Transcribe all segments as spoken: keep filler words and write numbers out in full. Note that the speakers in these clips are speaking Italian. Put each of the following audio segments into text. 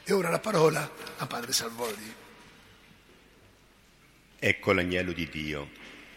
E ora la parola a Padre Salvoli. Ecco l'agnello di Dio.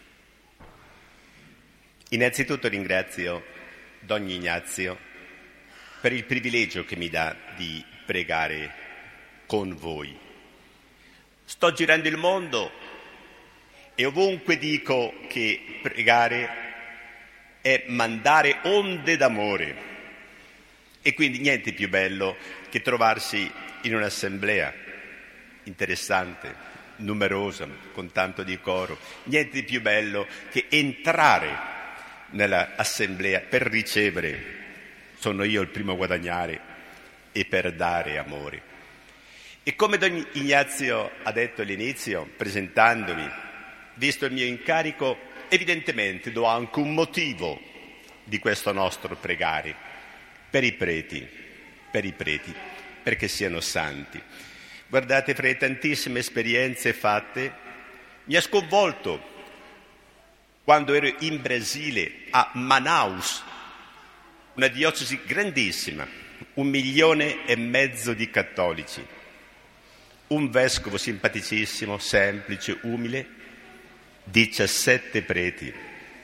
Innanzitutto ringrazio Don Ignazio per il privilegio che mi dà di pregare con voi. Sto girando il mondo e ovunque dico che pregare è mandare onde d'amore. E quindi niente più bello che trovarsi in un'assemblea interessante, numerosa, con tanto di coro. Niente più bello che entrare nell'assemblea per ricevere. Sono io il primo a guadagnare e per dare amore. E come Don Ignazio ha detto all'inizio, presentandomi, visto il mio incarico, evidentemente do anche un motivo di questo nostro pregare per i preti, per i preti, perché siano santi. Guardate, fra le tantissime esperienze fatte, mi ha sconvolto quando ero in Brasile, a Manaus, una diocesi grandissima, un milione e mezzo di cattolici, un vescovo simpaticissimo, semplice, umile, diciassette preti.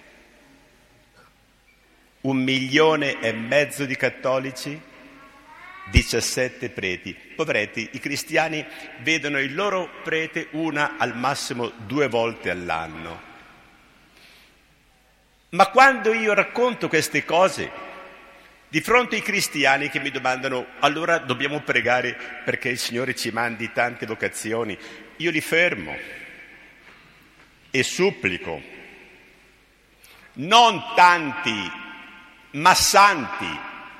Un milione e mezzo di cattolici, diciassette preti. Poveretti, i cristiani vedono il loro prete una al massimo due volte all'anno. Ma quando io racconto queste cose, di fronte ai cristiani che mi domandano allora dobbiamo pregare perché il Signore ci mandi tante vocazioni, io li fermo e supplico. Non tanti, ma santi,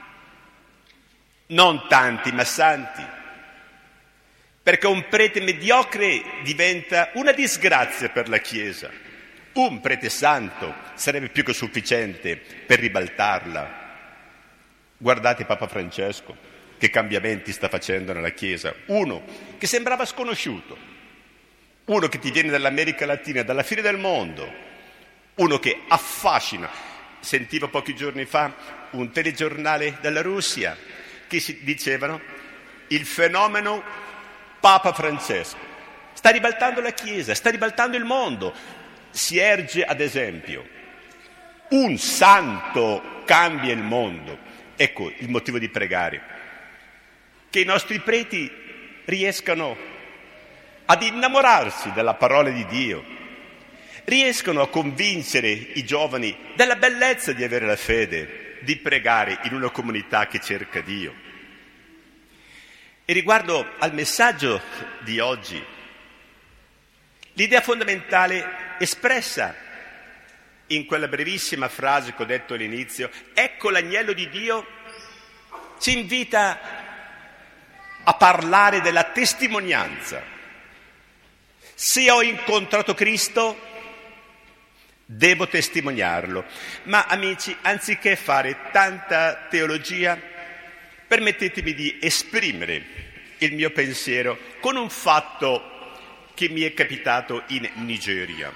non tanti ma santi, perché un prete mediocre diventa una disgrazia per la Chiesa. Un prete santo sarebbe più che sufficiente per ribaltarla. Guardate Papa Francesco, che cambiamenti sta facendo nella Chiesa. Uno che sembrava sconosciuto, uno che ti viene dall'America Latina, dalla fine del mondo, uno che affascina. Sentivo pochi giorni fa un telegiornale dalla Russia che si dicevano il fenomeno Papa Francesco sta ribaltando la Chiesa, sta ribaltando il mondo. Si erge ad esempio un santo cambia il mondo. Ecco il motivo di pregare, che i nostri preti riescano ad innamorarsi della parola di Dio, riescono a convincere i giovani della bellezza di avere la fede, di pregare in una comunità che cerca Dio. E riguardo al messaggio di oggi, l'idea fondamentale espressa in quella brevissima frase che ho detto all'inizio, ecco l'agnello di Dio, ci invita a parlare della testimonianza. Se ho incontrato Cristo, devo testimoniarlo. Ma amici, anziché fare tanta teologia, permettetemi di esprimere il mio pensiero con un fatto che mi è capitato in Nigeria.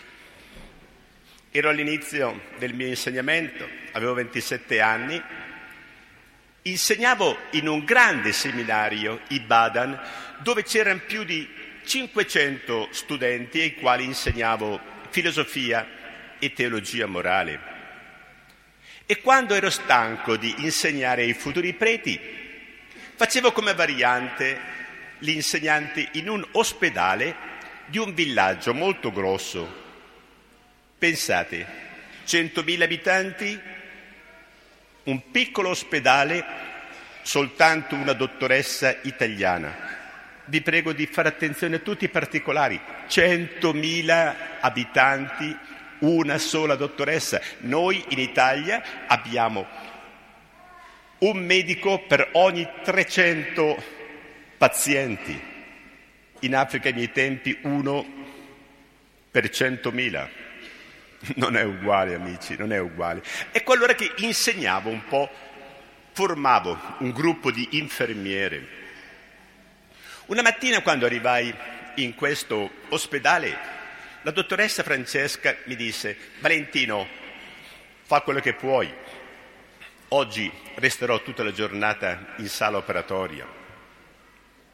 Ero all'inizio del mio insegnamento, avevo ventisette anni, insegnavo in un grande seminario, Ibadan, dove c'erano più di cinquecento studenti ai quali insegnavo filosofia e teologia morale. E quando ero stanco di insegnare ai futuri preti, facevo come variante l'insegnante in un ospedale di un villaggio molto grosso. Pensate, centomila abitanti, un piccolo ospedale, soltanto una dottoressa italiana. Vi prego di fare attenzione a tutti i particolari. centomila abitanti, una sola dottoressa. Noi in Italia abbiamo un medico per ogni trecento pazienti. In Africa ai miei tempi uno per centomila. Non è uguale, amici, non è uguale. Ecco allora che insegnavo un po', formavo un gruppo di infermiere. Una mattina quando arrivai in questo ospedale, la dottoressa Francesca mi disse: Valentino, fa quello che puoi. Oggi resterò tutta la giornata in sala operatoria.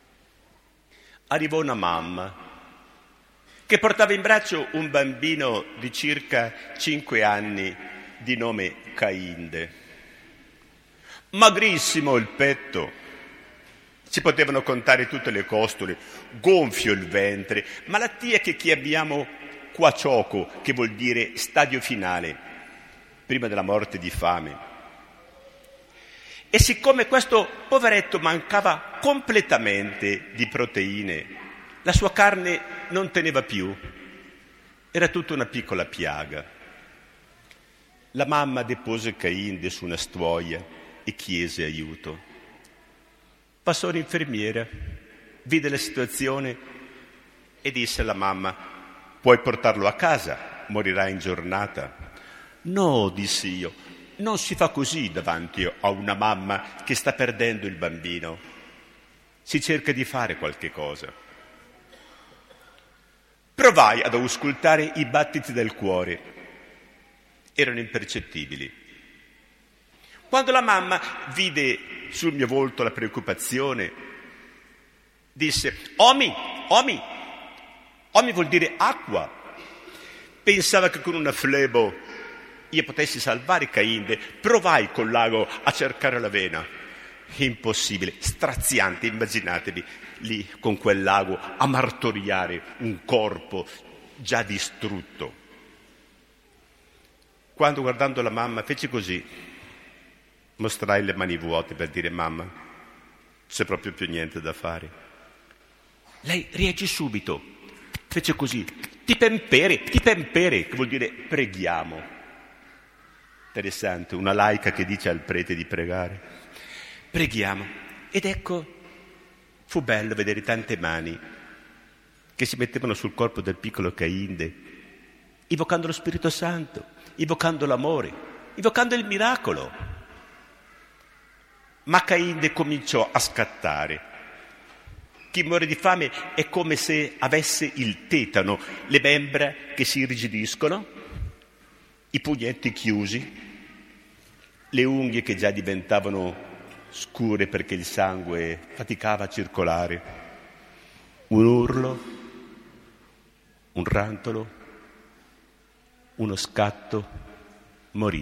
arrivò una mamma che portava in braccio un bambino di circa cinque anni di nome Cainde. Magrissimo il petto, si potevano contare tutte le costole, gonfio il ventre, malattia che chiamiamo quacioco, che vuol dire stadio finale, prima della morte di fame. E siccome questo poveretto mancava completamente di proteine, la sua carne non teneva più, era tutta una piccola piaga. La mamma depose Cainde su una stuoia e chiese aiuto. Passò l'infermiera, vide la situazione e disse alla mamma: puoi portarlo a casa, morirà in giornata. No, dissi io, non si fa così davanti a una mamma che sta perdendo il bambino. Si cerca di fare qualche cosa. Provai ad auscultare i battiti del cuore. Erano impercettibili. Quando la mamma vide sul mio volto la preoccupazione, disse: Omi, Omi, Omi vuol dire acqua. Pensava che con una flebo io potessi salvare Cainde. Provai col lago a cercare la vena. Impossibile, straziante, immaginatevi lì con quel lago a martoriare un corpo già distrutto. Quando, guardando la mamma, feci così, mostrai le mani vuote per dire: mamma, c'è proprio più niente da fare. Lei reagì subito, fece così: ti pempere, ti pempere, che vuol dire preghiamo. Interessante, una laica che dice al prete di pregare. Preghiamo. Ed ecco, fu bello vedere tante mani che si mettevano sul corpo del piccolo Cainde, invocando lo Spirito Santo, invocando l'amore, invocando il miracolo. Ma Cainde cominciò a scattare. Chi muore di fame è come se avesse il tetano, le membra che si irrigidiscono, i pugnetti chiusi, le unghie che già diventavano scure perché il sangue faticava a circolare, un urlo, un rantolo, uno scatto, morì.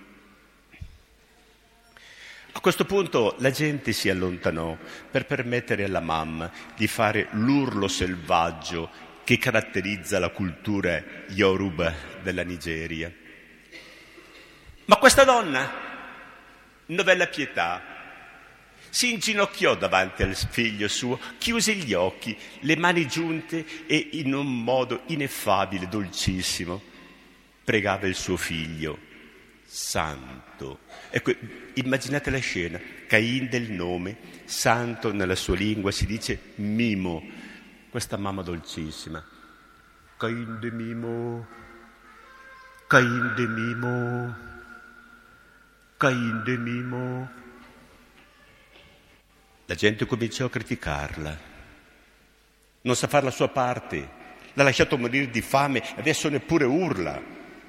A questo punto la gente si allontanò per permettere alla mamma di fare l'urlo selvaggio che caratterizza la cultura Yoruba della Nigeria. Ma questa donna, novella pietà, si inginocchiò davanti al figlio suo, chiuse gli occhi, le mani giunte e in un modo ineffabile, dolcissimo, pregava il suo figlio, santo. Ecco, immaginate la scena, Cainde il nome, santo nella sua lingua si dice Mimo, questa mamma dolcissima. Cainde Mimo, Cainde Mimo, Cainde Mimo. La gente cominciò a criticarla. Non sa fare la sua parte, l'ha lasciato morire di fame, adesso neppure urla.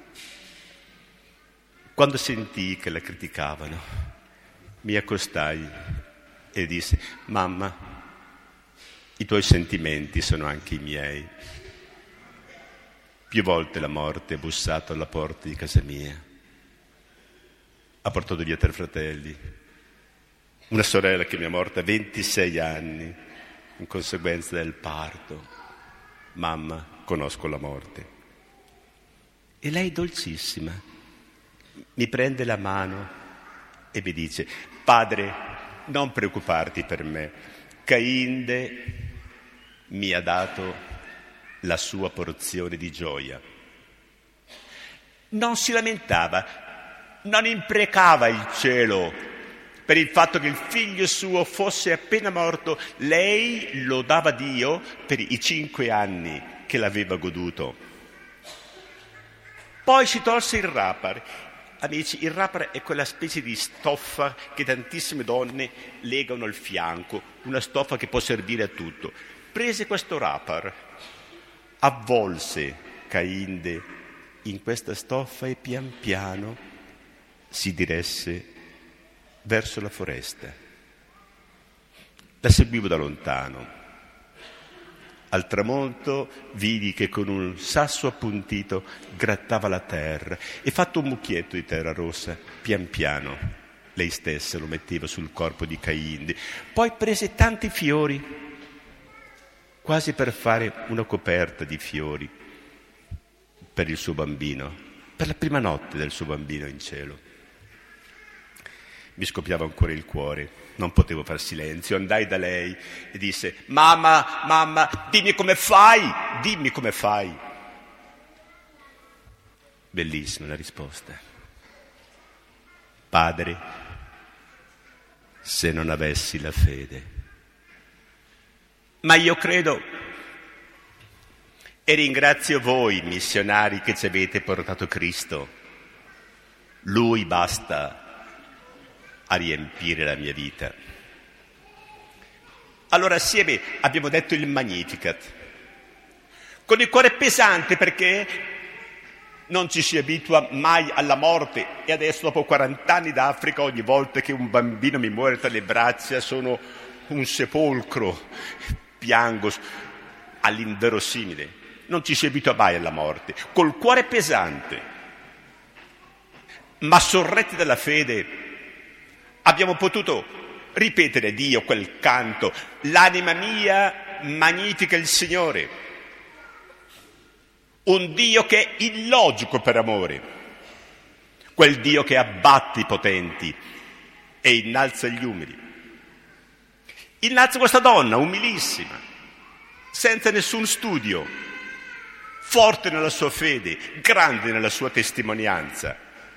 Quando sentii che la criticavano, mi accostai e disse: mamma, i tuoi sentimenti sono anche i miei. Più volte la morte ha bussato alla porta di casa mia. Ha portato via tre fratelli. Una sorella che mi è morta a ventisei anni in conseguenza del parto. Mamma, conosco la morte. E lei dolcissima mi prende la mano e mi dice: padre, non preoccuparti per me. Cainde mi ha dato la sua porzione di gioia. Non si lamentava, non imprecava il cielo per il fatto che il figlio suo fosse appena morto. Lei lodava Dio per i cinque anni che l'aveva goduto. Poi si tolse il rapper. Amici, il rapper è quella specie di stoffa che tantissime donne legano al fianco, una stoffa che può servire a tutto. Prese questo rapper, avvolse Cainde in questa stoffa e pian piano si diresse verso la foresta. La seguivo da lontano. Al tramonto vidi che con un sasso appuntito grattava la terra e fatto un mucchietto di terra rossa, pian piano, lei stessa lo metteva sul corpo di Caindi. Poi prese tanti fiori, quasi per fare una coperta di fiori per il suo bambino, per la prima notte del suo bambino in cielo. Mi scoppiava ancora il cuore. Non potevo far silenzio, andai da lei e disse: mamma, mamma, dimmi come fai, dimmi come fai. Bellissima la risposta. Padre, se non avessi la fede. Ma io credo e ringrazio voi, missionari, che ci avete portato Cristo. Lui basta a riempire la mia vita. Allora assieme abbiamo detto il Magnificat, con il cuore pesante perché non ci si abitua mai alla morte e adesso dopo quaranta anni d'Africa ogni volta che un bambino mi muore tra le braccia sono un sepolcro, piango all'inverosimile, non ci si abitua mai alla morte, col cuore pesante, ma sorretti dalla fede abbiamo potuto ripetere Dio quel canto: l'anima mia magnifica il Signore. Un Dio che è illogico per amore, quel Dio che abbatte i potenti e innalza gli umili. Innalza questa donna umilissima, senza nessun studio, forte nella sua fede, grande nella sua testimonianza.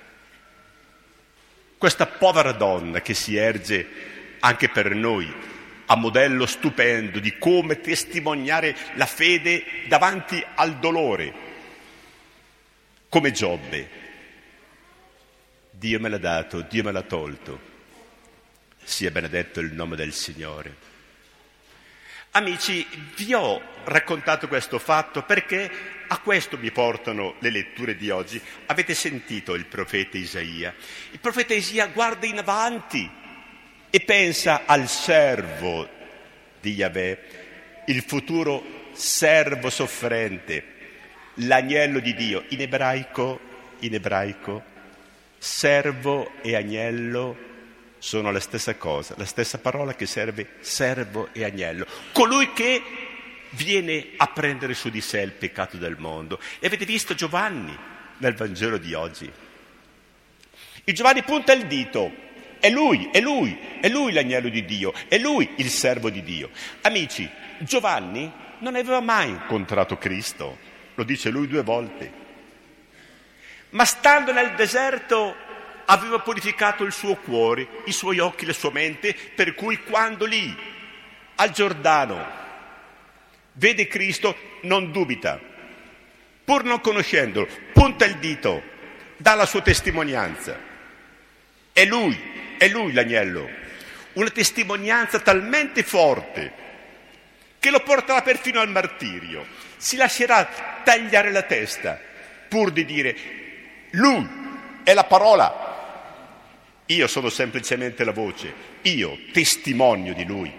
Questa povera donna che si erge anche per noi a modello stupendo di come testimoniare la fede davanti al dolore, come Giobbe. Dio me l'ha dato, Dio me l'ha tolto, sia benedetto il nome del Signore. Amici, vi ho raccontato questo fatto perché a questo mi portano le letture di oggi. Avete sentito il profeta Isaia? Il profeta Isaia guarda in avanti e pensa al servo di Yahweh, il futuro servo soffrente, l'agnello di Dio. In ebraico, in ebraico, servo e agnello sono la stessa cosa, la stessa parola che serve servo e agnello. Colui che viene a prendere su di sé il peccato del mondo. E avete visto Giovanni nel Vangelo di oggi? Il Giovanni punta il dito: è lui, è lui, è lui l'agnello di Dio, è lui il servo di Dio. Amici, Giovanni non aveva mai incontrato Cristo, lo dice lui due volte, ma stando nel deserto aveva purificato il suo cuore, i suoi occhi, la sua mente, per cui quando lì, al Giordano, vede Cristo, non dubita, pur non conoscendolo, punta il dito, dà la sua testimonianza. È lui, è lui l'agnello, una testimonianza talmente forte che lo porterà perfino al martirio. Si lascerà tagliare la testa pur di dire: lui è la parola, io sono semplicemente la voce, io testimonio di lui.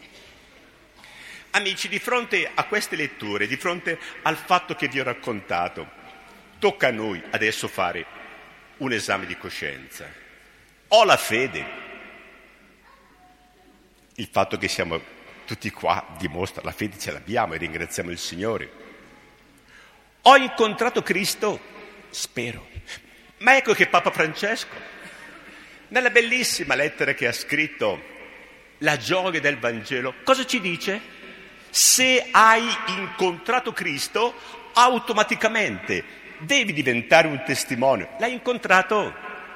Amici, di fronte a queste letture, di fronte al fatto che vi ho raccontato, tocca a noi adesso fare un esame di coscienza. Ho la fede. Il fatto che siamo tutti qua dimostra la fede, ce l'abbiamo e ringraziamo il Signore. Ho incontrato Cristo? Spero. Ma ecco che Papa Francesco, nella bellissima lettera che ha scritto, La gioia del Vangelo, cosa ci dice? Se hai incontrato Cristo, automaticamente devi diventare un testimone. L'hai incontrato?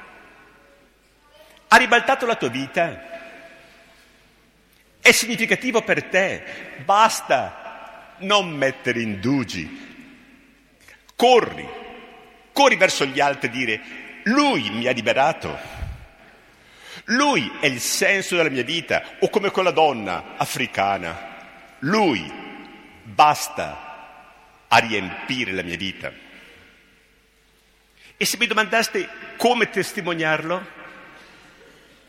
Ha ribaltato la tua vita? È significativo per te? Basta non mettere indugi. Corri, corri verso gli altri e dire: lui mi ha liberato. Lui è il senso della mia vita, o come quella donna africana. Lui basta a riempire la mia vita. E se mi domandaste come testimoniarlo,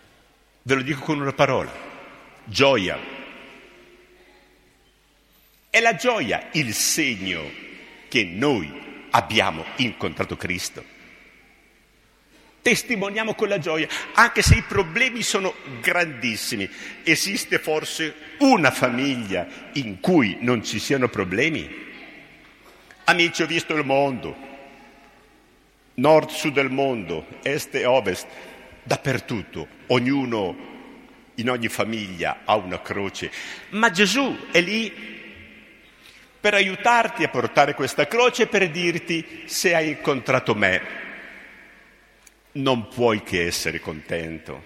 ve lo dico con una parola: gioia. È la gioia il segno che noi abbiamo incontrato Cristo. Testimoniamo con la gioia, anche se i problemi sono grandissimi. Esiste forse una famiglia in cui non ci siano problemi? Amici, ho visto il mondo, nord, sud del mondo, est e ovest, dappertutto, ognuno, in ogni famiglia ha una croce, ma Gesù è lì per aiutarti a portare questa croce e per dirti: se hai incontrato me, non puoi che essere contento.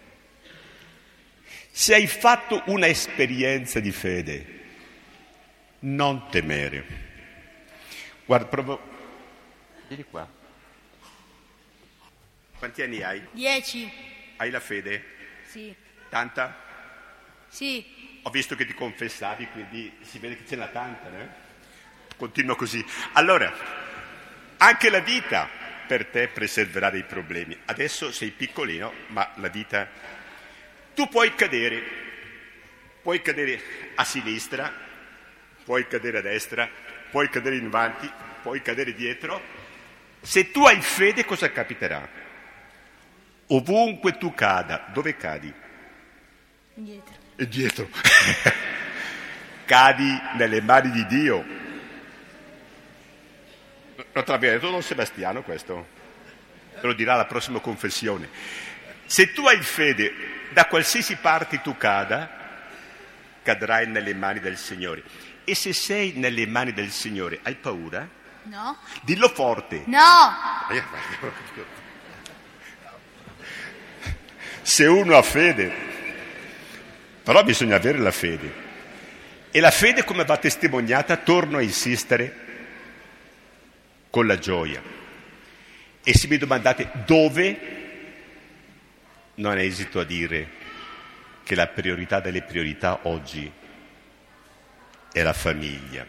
Se hai fatto una esperienza di fede, non temere. Guarda, provo. Vieni qua. Quanti anni hai? Dieci. Hai la fede? Sì. Tanta? Sì. Ho visto che ti confessavi, quindi si vede che ce n'ha tanta, no? Continua così. Allora, anche la vita per te preserverà dei problemi. Adesso sei piccolino, ma la vita... Tu puoi cadere, puoi cadere a sinistra, puoi cadere a destra, puoi cadere in avanti, puoi cadere dietro. Se tu hai fede, cosa capiterà? Ovunque tu cada, dove cadi? Indietro. E dietro. Cadi nelle mani di Dio. Lo te l'aveva detto Don Sebastiano questo? Te lo dirà alla prossima confessione. Se tu hai fede, da qualsiasi parte tu cada, cadrai nelle mani del Signore. E se sei nelle mani del Signore, hai paura? No. Dillo forte. No. Se uno ha fede, però bisogna avere la fede. E la fede, come va testimoniata, torno a insistere, con la gioia. E se mi domandate dove, non esito a dire che la priorità delle priorità oggi è la famiglia.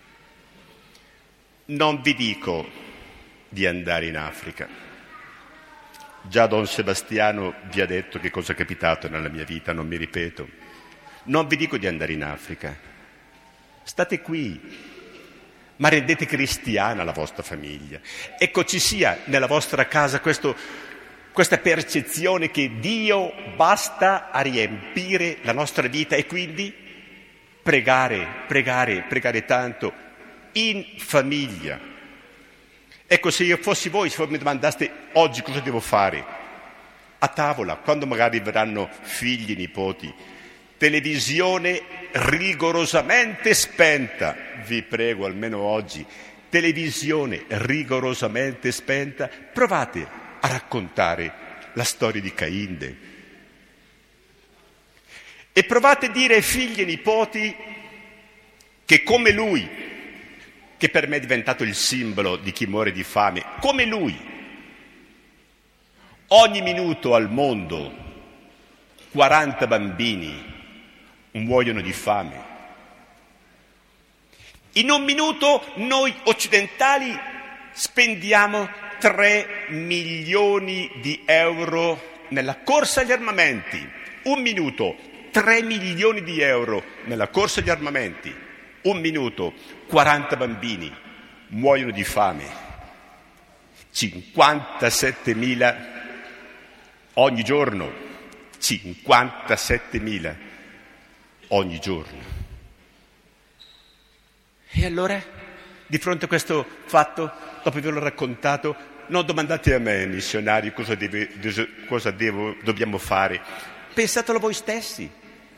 Non vi dico di andare in Africa. Già Don Sebastiano vi ha detto che cosa è capitato nella mia vita, non mi ripeto. Non vi dico di andare in Africa. State qui, ma rendete cristiana la vostra famiglia. Ecco, ci sia nella vostra casa questo, questa percezione che Dio basta a riempire la nostra vita e quindi pregare, pregare, pregare tanto in famiglia. Ecco, se io fossi voi, se voi mi domandaste oggi cosa devo fare, a tavola, quando magari verranno figli, nipoti, televisione rigorosamente spenta, vi prego almeno oggi, televisione rigorosamente spenta, provate a raccontare la storia di Cainde e provate a dire ai figli e nipoti che come lui, che per me è diventato il simbolo di chi muore di fame, come lui, ogni minuto al mondo quaranta bambini muoiono di fame. In un minuto noi occidentali spendiamo tre milioni di euro nella corsa agli armamenti. Un minuto, tre milioni di euro nella corsa agli armamenti. Un minuto, quaranta bambini muoiono di fame. cinquantasettemila ogni giorno. cinquantasettemila ogni giorno. E allora, di fronte a questo fatto, dopo averlo raccontato, non domandate a me, missionari, cosa, deve, cosa devo, dobbiamo fare. Pensatelo voi stessi.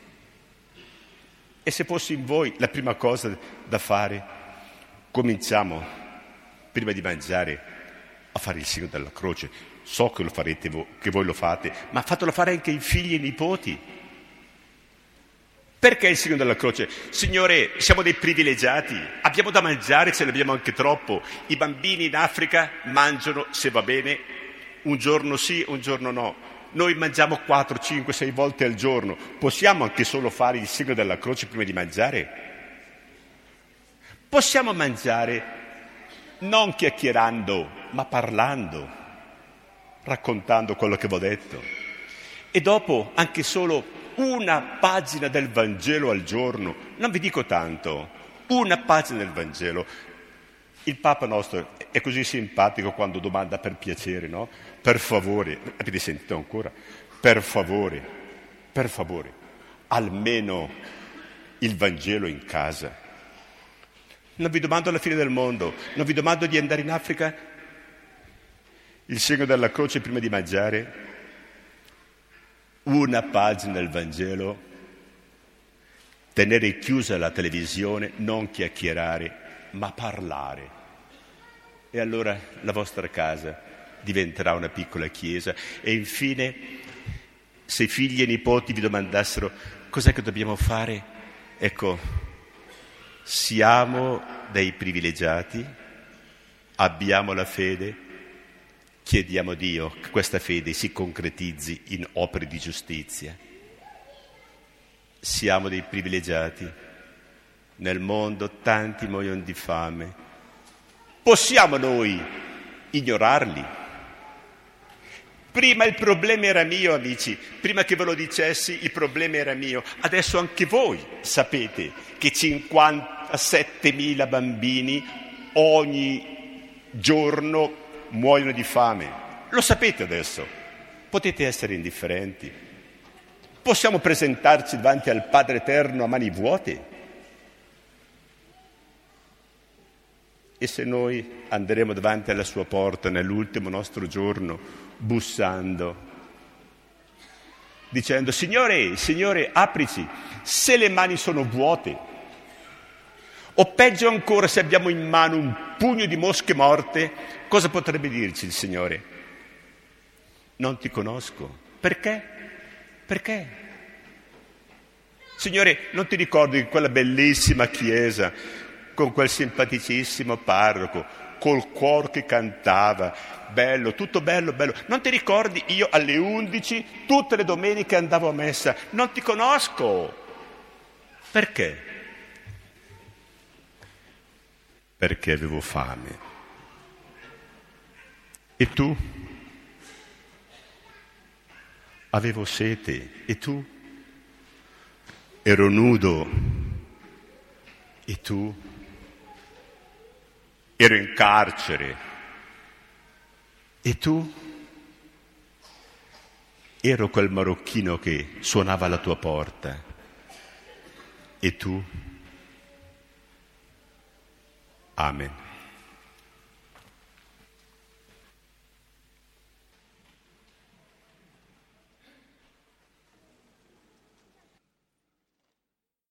E se fossi in voi, la prima cosa da fare, cominciamo, prima di mangiare, a fare il segno della croce. So che lo farete voi, che voi lo fate, ma fatelo fare anche ai figli e ai nipoti. Perché il segno della croce? Signore, siamo dei privilegiati, abbiamo da mangiare, ce ne abbiamo anche troppo. I bambini in Africa mangiano, se va bene, un giorno sì, un giorno no. Noi mangiamo quattro, cinque, sei volte al giorno. Possiamo anche solo fare il segno della croce prima di mangiare? Possiamo mangiare non chiacchierando, ma parlando, raccontando quello che vi ho detto. E dopo anche solo una pagina del Vangelo al giorno, non vi dico tanto, una pagina del Vangelo. Il Papa nostro è così simpatico quando domanda per piacere, no? Per favore, avete sentito ancora? Per favore, per favore, almeno il Vangelo in casa. Non vi domando la fine del mondo, non vi domando di andare in Africa, il segno della croce prima di mangiare, una pagina del Vangelo, tenere chiusa la televisione, non chiacchierare, ma parlare. E allora la vostra casa diventerà una piccola chiesa. E infine, se figli e nipoti vi domandassero cos'è che dobbiamo fare, ecco, siamo dei privilegiati, abbiamo la fede, chiediamo a Dio che questa fede si concretizzi in opere di giustizia. Siamo dei privilegiati, nel mondo tanti muoiono di fame. Possiamo noi ignorarli? Prima il problema era mio, amici, prima che ve lo dicessi il problema era mio. Adesso anche voi sapete che cinquantasettemila bambini ogni giorno muoiono di fame. Lo sapete adesso. Potete essere indifferenti. Possiamo presentarci davanti al Padre Eterno a mani vuote? E se noi andremo davanti alla sua porta nell'ultimo nostro giorno, bussando, dicendo: Signore, Signore, aprici, se le mani sono vuote, o peggio ancora se abbiamo in mano un pugno di mosche morte, cosa potrebbe dirci il Signore? Non ti conosco. Perché? Perché? Signore, non ti ricordi che quella bellissima chiesa, con quel simpaticissimo parroco, col cuore che cantava, bello, tutto bello, bello. Non ti ricordi io alle undici, tutte le domeniche andavo a messa? Non ti conosco. Perché? Perché avevo fame. E tu? Avevo sete. E tu? Ero nudo. E tu? Ero in carcere. E tu? Ero quel marocchino che suonava alla tua porta. E tu? Amen.